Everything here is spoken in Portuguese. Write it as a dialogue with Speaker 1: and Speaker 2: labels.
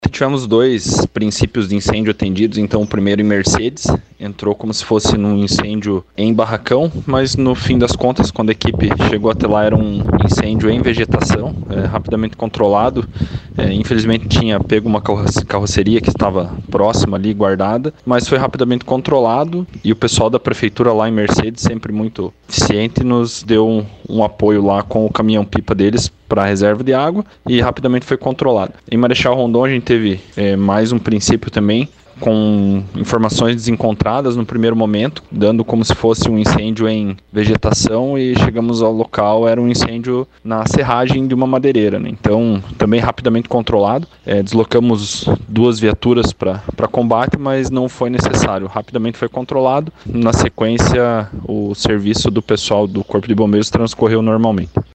Speaker 1: Tivemos dois princípios de incêndio atendidos, então o primeiro em Mercedes, entrou como se fosse num incêndio em barracão, mas no fim das contas, quando a equipe chegou até lá, era um incêndio em vegetação, rapidamente controlado. Infelizmente tinha pego uma carroceria que estava próxima ali, guardada, mas foi rapidamente controlado e o pessoal da prefeitura lá em Mercedes, sempre muito eficiente, nos deu um apoio lá com o caminhão-pipa deles para a reserva de água e rapidamente foi controlado. Em Marechal Rondon a gente teve mais um princípio também, com informações desencontradas no primeiro momento, dando como se fosse um incêndio em vegetação, e chegamos ao local, era um incêndio na serragem de uma madeireira, né? Então também rapidamente controlado, deslocamos 2 viaturas para combate, mas não foi necessário, rapidamente foi controlado. Na sequência, o serviço do pessoal do Corpo de Bombeiros transcorreu normalmente.